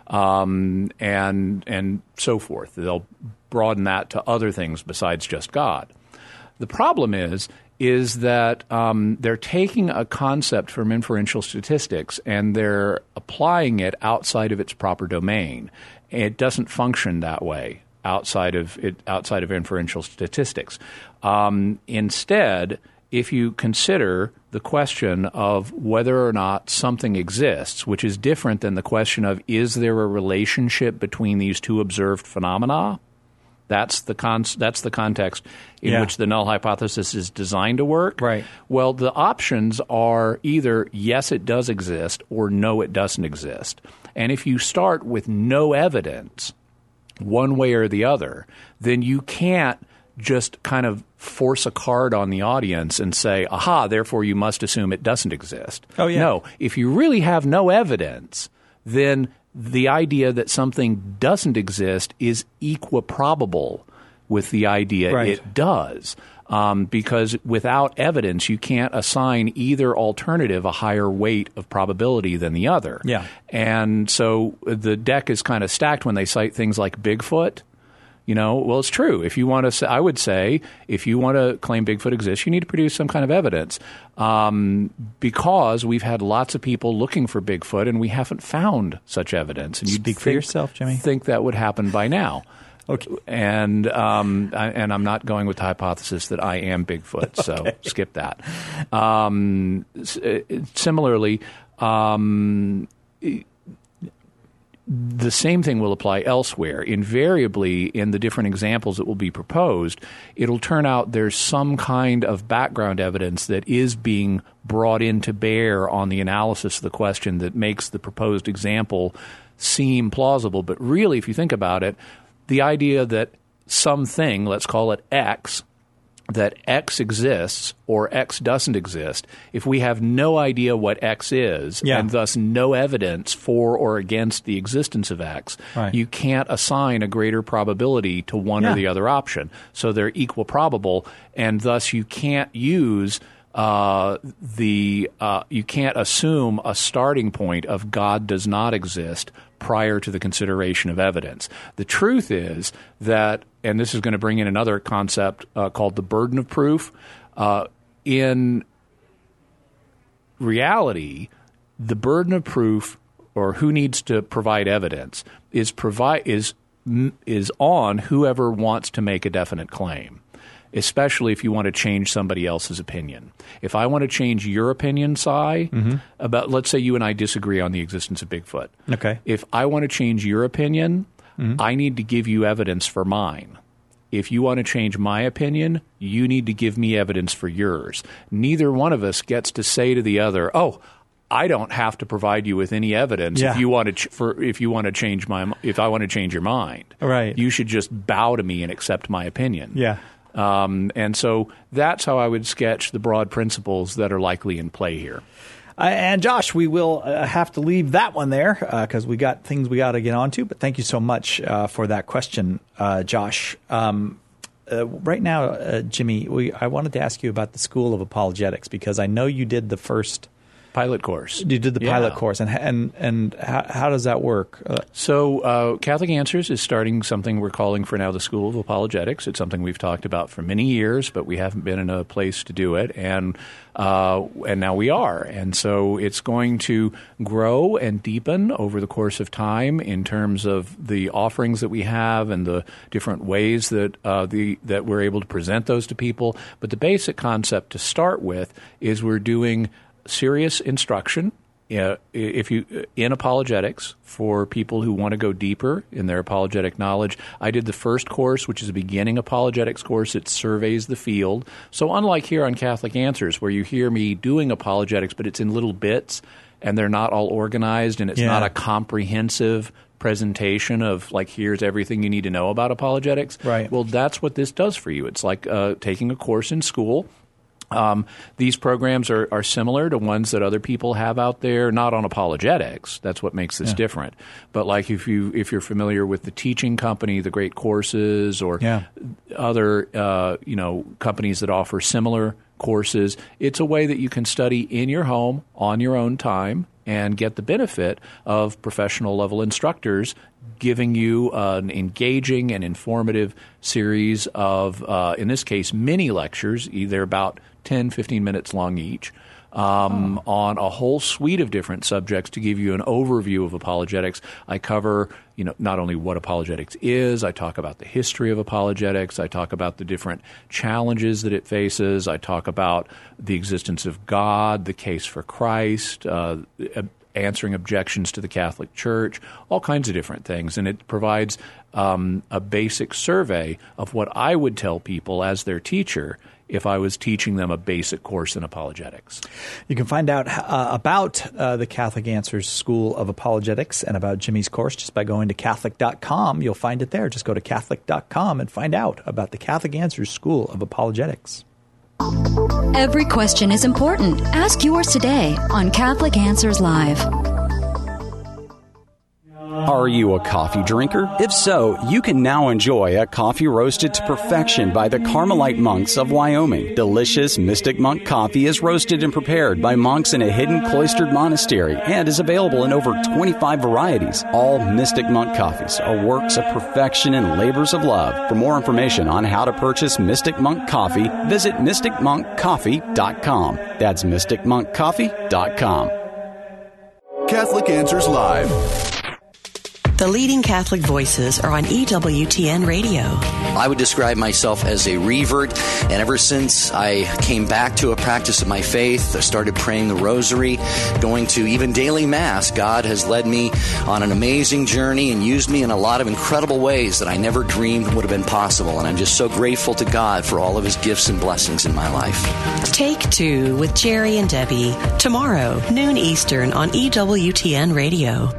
um, and and so forth. They'll broaden that to other things besides just God. The problem is, is that um, they're taking a concept from inferential statistics and they're applying it outside of its proper domain. It doesn't function that way outside of it, outside of inferential statistics. Um, instead, if you consider the question of whether or not something exists, which is different than the question of is there a relationship between these two observed phenomena, That's the con- that's the context in yeah. which the null hypothesis is designed to work. Right. Well, the options are either yes, it does exist, or no, it doesn't exist. And if you start with no evidence, one way or the other, then you can't just kind of force a card on the audience and say, aha, therefore you must assume it doesn't exist. Oh, yeah. No, if you really have no evidence, then the idea that something doesn't exist is equiprobable with the idea right. it does. Um, because without evidence, you can't assign either alternative a higher weight of probability than the other. Yeah. And so the deck is kind of stacked when they cite things like Bigfoot. You know, well, it's true. If you want to say, I would say, if you want to claim Bigfoot exists, you need to produce some kind of evidence, um, because we've had lots of people looking for Bigfoot and we haven't found such evidence. And you speak for think, yourself, Jimmy. Think that would happen by now. Okay. And um, I, and I'm not going with the hypothesis that I am Bigfoot, so okay. skip that. Um, s- similarly. Um, The same thing will apply elsewhere. Invariably, in the different examples that will be proposed, it'll turn out there's some kind of background evidence that is being brought in to bear on the analysis of the question that makes the proposed example seem plausible. But really, if you think about it, the idea that something, let's call it X, that X exists or X doesn't exist, if we have no idea what X is yeah. and thus no evidence for or against the existence of X, right. you can't assign a greater probability to one yeah. or the other option. So they're equal probable, and thus you can't use uh, the uh, you can't assume a starting point of God does not exist prior to the consideration of evidence. The truth is that, and this is going to bring in another concept uh, called the burden of proof. Uh, in reality, the burden of proof, or who needs to provide evidence, is provide is is on whoever wants to make a definite claim, especially if you want to change somebody else's opinion. If I want to change your opinion, Si, mm-hmm. about, let's say you and I disagree on the existence of Bigfoot. Okay. If I want to change your opinion, mm-hmm. I need to give you evidence for mine. If you want to change my opinion, you need to give me evidence for yours. Neither one of us gets to say to the other, oh, I don't have to provide you with any evidence yeah. if you want to ch- for if you want to change my if I want to change your mind. Right. You should just bow to me and accept my opinion. Yeah. Um, and so that's how I would sketch the broad principles that are likely in play here. Uh, and Josh, we will uh, have to leave that one there because uh, we got things we got to get on to. But thank you so much uh, for that question, uh, Josh. Um, uh, right now, uh, Jimmy, we, I wanted to ask you about the School of Apologetics because I know you did the first pilot course. You did the yeah. pilot course, and and and how, how does that work? Uh, so, uh, Catholic Answers is starting something we're calling for now the School of Apologetics. It's something we've talked about for many years, but we haven't been in a place to do it, and uh, and now we are. And so, it's going to grow and deepen over the course of time in terms of the offerings that we have and the different ways that uh, the that we're able to present those to people. But the basic concept to start with is we're doing serious instruction uh, if you in apologetics for people who want to go deeper in their apologetic knowledge. I did the first course, which is a beginning apologetics course. It surveys the field. So unlike here on Catholic Answers, where you hear me doing apologetics, but it's in little bits, and they're not all organized, and it's Yeah. not a comprehensive presentation of like, here's everything you need to know about apologetics. Right. Well, that's what this does for you. It's like uh, taking a course in school. Um, these programs are, are similar to ones that other people have out there, not on apologetics. That's what makes this Yeah. different. But like if you if you're familiar with the Teaching Company, the Great Courses, or Yeah. other uh, you know companies that offer similar courses, it's a way that you can study in your home on your own time and get the benefit of professional level instructors giving you an engaging and informative series of, uh, in this case, mini lectures, either about ten, fifteen minutes long each, um, oh. on a whole suite of different subjects to give you an overview of apologetics. I cover, you know, not only what apologetics is, I talk about the history of apologetics, I talk about the different challenges that it faces, I talk about the existence of God, the case for Christ, uh, answering objections to the Catholic Church, all kinds of different things. And it provides um, a basic survey of what I would tell people as their teacher if I was teaching them a basic course in apologetics. You can find out uh, about uh, the Catholic Answers School of Apologetics and about Jimmy's course just by going to Catholic dot com. You'll find it there. Just go to Catholic dot com and find out about the Catholic Answers School of Apologetics. Every question is important. Ask yours today on Catholic Answers Live. Are you a coffee drinker? If so, you can now enjoy a coffee roasted to perfection by the Carmelite monks of Wyoming. Delicious Mystic Monk coffee is roasted and prepared by monks in a hidden cloistered monastery and is available in over twenty-five varieties. All Mystic Monk coffees are works of perfection and labors of love. For more information on how to purchase Mystic Monk coffee, visit mystic monk coffee dot com. That's mystic monk coffee dot com. Catholic Answers Live. The leading Catholic voices are on E W T N Radio. I would describe myself as a revert, and ever since I came back to a practice of my faith, I started praying the rosary, going to even daily Mass, God has led me on an amazing journey and used me in a lot of incredible ways that I never dreamed would have been possible, and I'm just so grateful to God for all of His gifts and blessings in my life. Take Two with Jerry and Debbie, tomorrow, noon Eastern on E W T N Radio.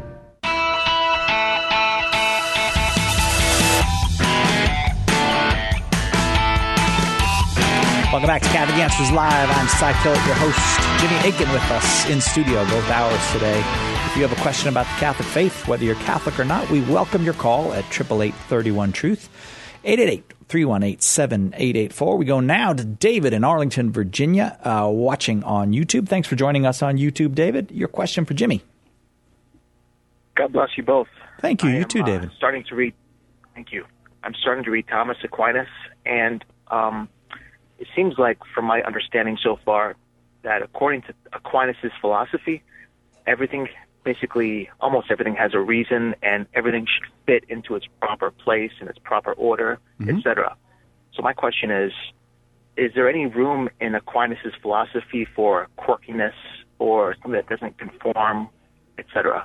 Welcome back to Catholic Answers Live. I'm Cy Phillip, your host. Jimmy Aiken with us in studio both hours today. If you have a question about the Catholic faith, whether you're Catholic or not, we welcome your call at eight eight eight, three one, truth, eight eight eight, three one eight, seven eight eight four. We go now to David in Arlington, Virginia, uh, watching on YouTube. Thanks for joining us on YouTube, David. Your question for Jimmy. God bless you both. Thank you. I You am, too, David. Uh, starting to read. Thank you. I'm starting to read Thomas Aquinas, and um, it seems like, from my understanding so far, that according to Aquinas' philosophy, everything, basically, almost everything has a reason, and everything should fit into its proper place and its proper order, Mm-hmm. et cetera. So my question is, is there any room in Aquinas' philosophy for quirkiness or something that doesn't conform, et cetera?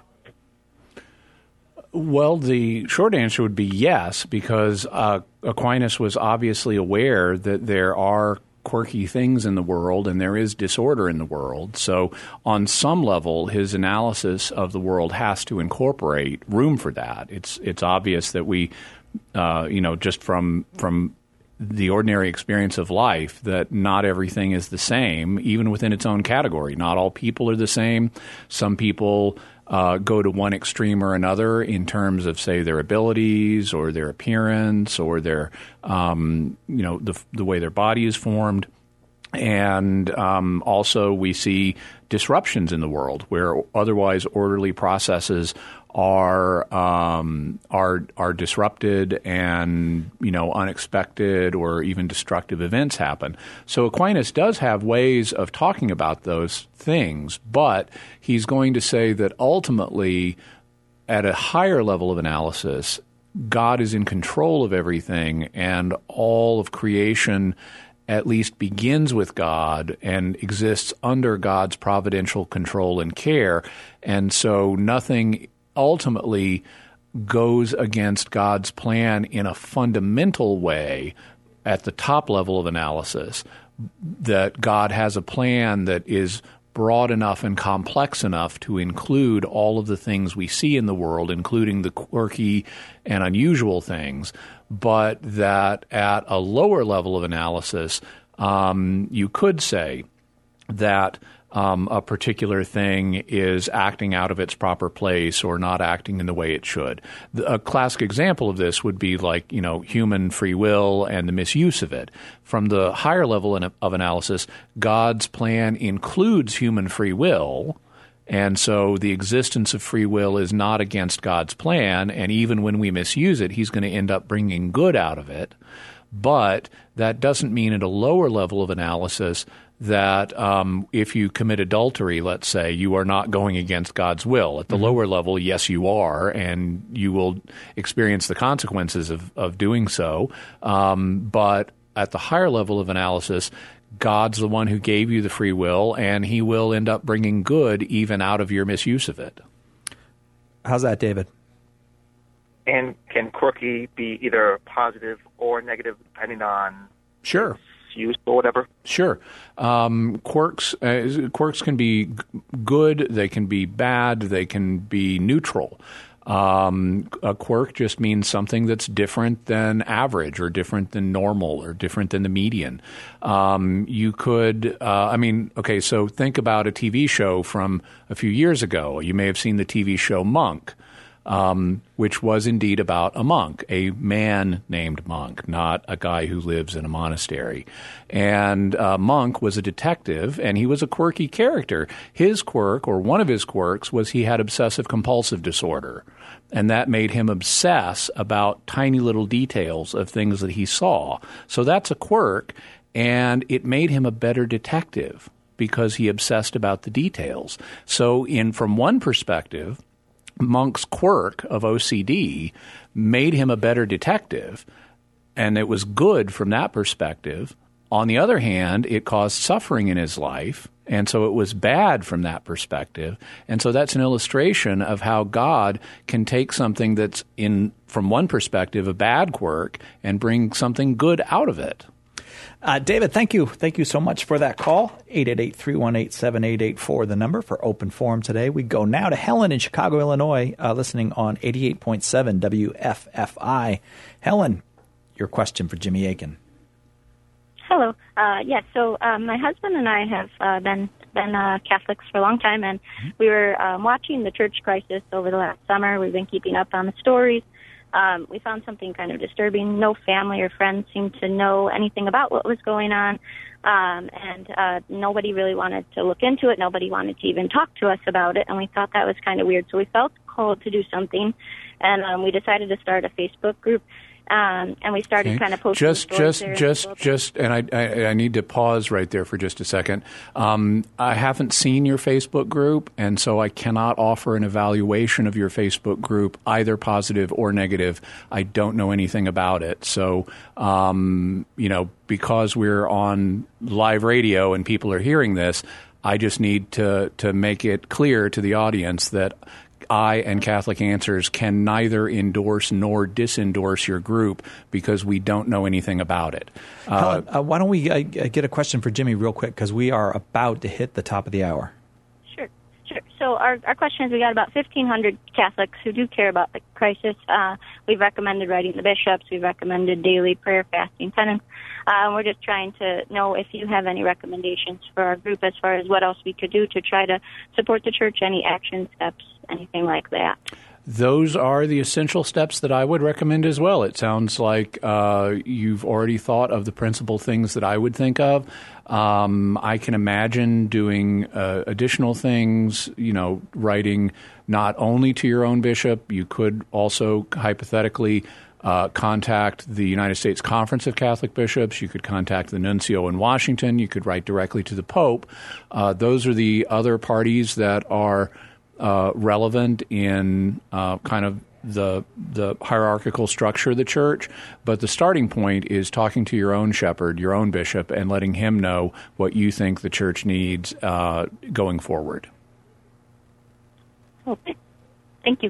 Well, the short answer would be yes, because uh, Aquinas was obviously aware that there are quirky things in the world and there is disorder in the world. So on some level, his analysis of the world has to incorporate room for that. It's it's obvious that we, uh, you know, just from from the ordinary experience of life, that not everything is the same, even within its own category. Not all people are the same. Some people Uh, go to one extreme or another in terms of, say, their abilities or their appearance or their, um, you know, the the way their body is formed. And um, also we see disruptions in the world where otherwise orderly processes are um, are are disrupted and, you know, unexpected or even destructive events happen. So Aquinas does have ways of talking about those things, but he's going to say that ultimately, at a higher level of analysis, God is in control of everything, and all of creation at least begins with God and exists under God's providential control and care. And so nothing ultimately goes against God's plan in a fundamental way at the top level of analysis, that God has a plan that is broad enough and complex enough to include all of the things we see in the world, including the quirky and unusual things, but that at a lower level of analysis, um, you could say that Um, a particular thing is acting out of its proper place or not acting in the way it should. The, a classic example of this would be like, you know, human free will and the misuse of it. From the higher level in, of analysis, God's plan includes human free will, and so the existence of free will is not against God's plan, and even when we misuse it, he's going to end up bringing good out of it. But that doesn't mean at a lower level of analysis that um, if you commit adultery, let's say, you are not going against God's will. At the mm-hmm. lower level, yes, you are, and you will experience the consequences of, of doing so. Um, but at the higher level of analysis, God's the one who gave you the free will, and he will end up bringing good even out of your misuse of it. How's that, David? And can quirky be either positive or negative depending on sure. use or whatever? Sure. Um, quirks uh, quirks can be g- good, they can be bad, they can be neutral. Um, a quirk just means something that's different than average or different than normal or different than the median. Um, you could, uh, I mean, okay, so think about a T V show from a few years ago. You may have seen the T V show Monk. Um, which was indeed about a monk, a man named Monk, not a guy who lives in a monastery. And uh, Monk was a detective, and he was a quirky character. His quirk, or one of his quirks, was he had obsessive-compulsive disorder, and that made him obsess about tiny little details of things that he saw. So that's a quirk, and it made him a better detective because he obsessed about the details. So in from one perspective, Monk's quirk of O C D made him a better detective, and it was good from that perspective. On the other hand, it caused suffering in his life, and so it was bad from that perspective. And so that's an illustration of how God can take something that's, in from one perspective, a bad quirk, and bring something good out of it. Uh, David, thank you. Thank you so much for that call. eight eight eight, three one eight, seven eight eight four, the number for Open Forum today. We go now to Helen in Chicago, Illinois, uh, listening on eighty-eight point seven W F F I. Helen, your question for Jimmy Akin. Hello. Uh, yes, so um, my husband and I have uh, been been uh, Catholics for a long time, and we were um, watching the church crisis over the last summer. We've been keeping up on the stories. Um, we found something kind of disturbing. No family or friends seemed to know anything about what was going on, um, and uh, nobody really wanted to look into it. Nobody wanted to even talk to us about it, and we thought that was kind of weird. So we felt called to do something, and um, we decided to start a Facebook group. Um, and we started okay. kind of posting just, stories just, there just, just, and I, I, I need to pause right there for just a second. Um, I haven't seen your Facebook group, and so I cannot offer an evaluation of your Facebook group, either positive or negative. I don't know anything about it. So, um, you know, because we're on live radio and people are hearing this, I just need to to make it clear to the audience that I and Catholic Answers can neither endorse nor disendorse your group because we don't know anything about it. Uh, Helen, uh, why don't we uh, get a question for Jimmy real quick because we are about to hit the top of the hour. Sure, sure. So our, our question is we got about fifteen hundred Catholics who do care about the crisis. Uh, we've recommended writing the bishops. We've recommended daily prayer, fasting, penance. Uh, we're just trying to know if you have any recommendations for our group as far as what else we could do to try to support the church, any action steps, anything like that. Those are the essential steps that I would recommend as well. It sounds like uh, you've already thought of the principal things that I would think of. Um, I can imagine doing uh, additional things, you know, writing not only to your own bishop. You could also hypothetically Uh, contact the United States Conference of Catholic Bishops. You could contact the nuncio in Washington. You could write directly to the Pope. Uh, those are the other parties that are uh, relevant in uh, kind of the the hierarchical structure of the church. But the starting point is talking to your own shepherd, your own bishop, and letting him know what you think the church needs uh, going forward. Okay. Thank you.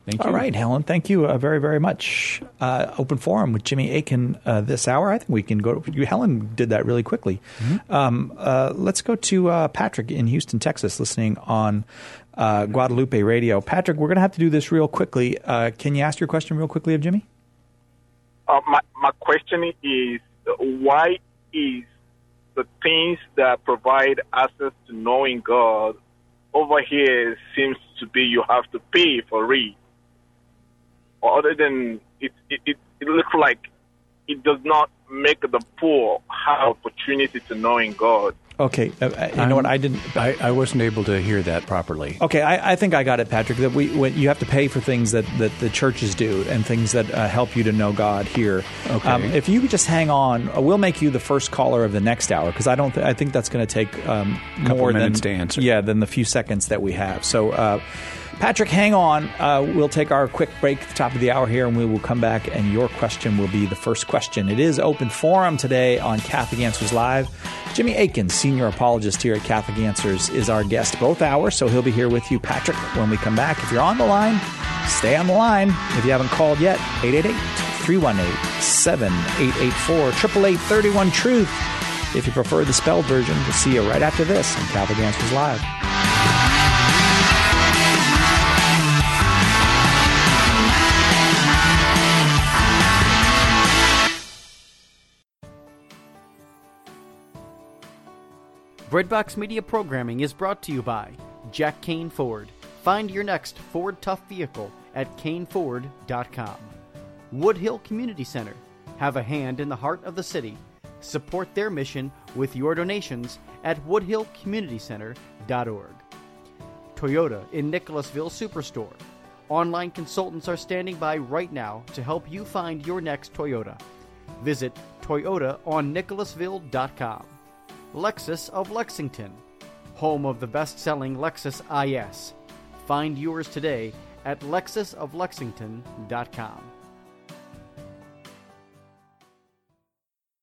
Thank you. All right, Helen. Thank you uh, very, very much. Uh, open forum with Jimmy Akin uh, this hour. I think we can go. To, Helen did that really quickly. Mm-hmm. Um, uh, let's go to uh, Patrick in Houston, Texas, listening on uh, Guadalupe Radio. Patrick, we're going to have to do this real quickly. Uh, can you ask your question real quickly of Jimmy? Uh, my, my question is, why is the things that provide access to knowing God over here seems to be you have to pay for it? Or other than it, it, it, it looks like it does not make the poor have opportunity to knowing God. Okay, uh, you know what? I didn't. I, I wasn't able to hear that properly. Okay, I, I think I got it, Patrick. That we when you have to pay for things that, that the churches do and things that uh, help you to know God here. Okay. Um, if you could just hang on, uh, we'll make you the first caller of the next hour because I don't. Th- I think that's going to take um, Couple more minutes than to answer. Yeah, than the few seconds that we have. So. Uh, Patrick, hang on. Uh, we'll take our quick break at the top of the hour here, and we will come back, and your question will be the first question. It is open forum today on Catholic Answers Live. Jimmy Akin, senior apologist here at Catholic Answers, is our guest both hours, so he'll be here with you, Patrick, when we come back. If you're on the line, stay on the line. If you haven't called yet, eight eight eight, three one eight, seven eight eight four, eight eight eight, three one, truth. If you prefer the spelled version, we'll see you right after this on Catholic Answers Live. Breadbox Media programming is brought to you by Jack Kane Ford. Find your next Ford Tough vehicle at Kane Ford dot com. Woodhill Community Center. Have a hand in the heart of the city. Support their mission with your donations at woodhill community center dot org. Toyota in Nicholasville Superstore. Online consultants are standing by right now to help you find your next Toyota. Visit Toyota on Nicholasville dot com. Lexus of Lexington, home of the best-selling Lexus I S. Find yours today at lexus of lexington dot com.